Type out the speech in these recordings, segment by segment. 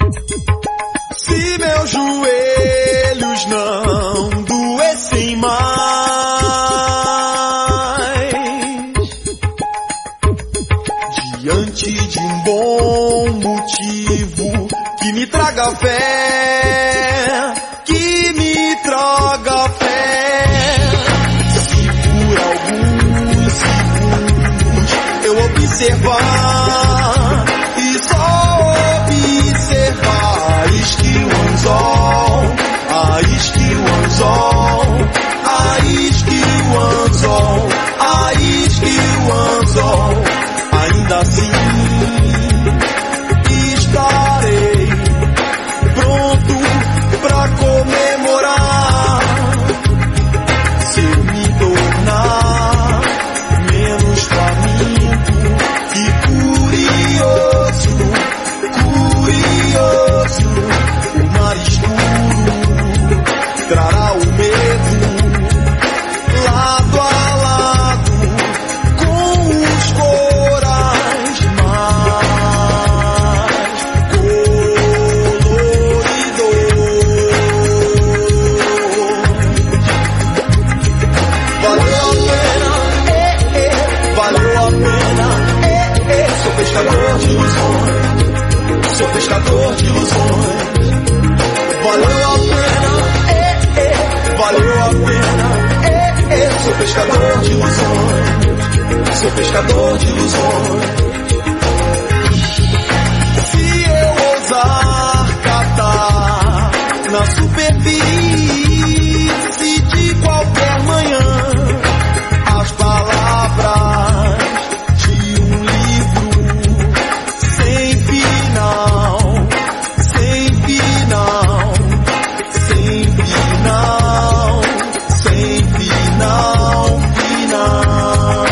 Se meus joelhos não doessem mais, diante de um bom motivo que me traga fé, que me traga fé. Se por alguns segundos eu observar e só observar, isque o anzol, isque o anzol, isque o anzol, isque o anzol, ainda assim estarei pronto pra comemorar. Se eu me tornar menos faminto e curioso, o mar escuro trará o medo lado a lado com os corais mais coloridos. Valeu a pena, valeu a pena, sou pescador de ilusões, sou pescador de ilusões. Valeu a pena, valeu a pena, sou pescador de ilusões, sou pescador de ilusões. Se eu ousar catar na superfície de qualquer manhã as palavras de um livro sem final, sem final, sem final, sem final, final.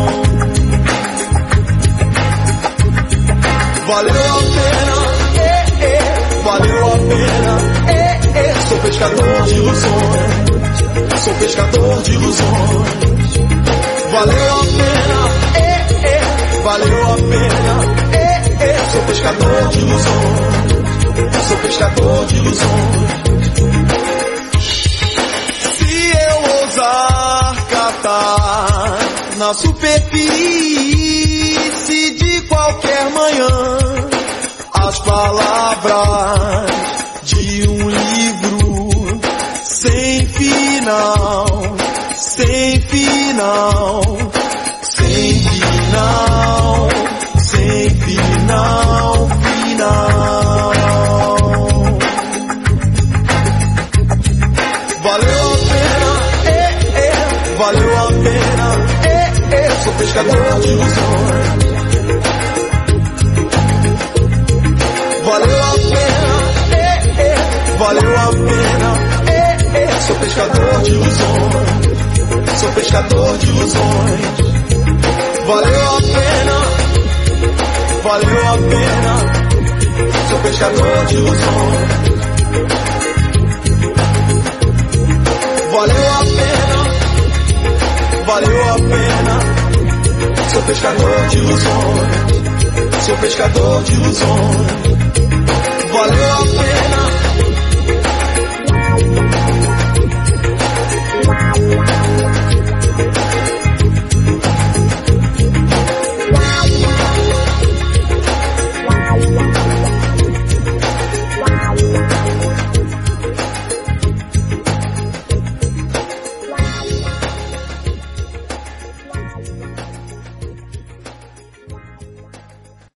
Valeu a pena, valeu a pena, sou pescador de ilusões, sou pescador de ilusões. Valeu a pena, valeu a pena, sou pescador de ilusões, sou pescador de ilusões. Se eu ousar catar na superfície de qualquer manhã as palavras de um livro sem final, sem final, sem final, sem final, final. Valeu a pena, valeu a pena, sou pescador de ilusões. Valeu a pena, valeu a pena, sou pescador de ilusões, sou pescador de ilusões. Valeu a pena, valeu a pena, sou pescador de ilusões. Valeu a pena, valeu a pena, sou pescador de ilusões, sou pescador de ilusões.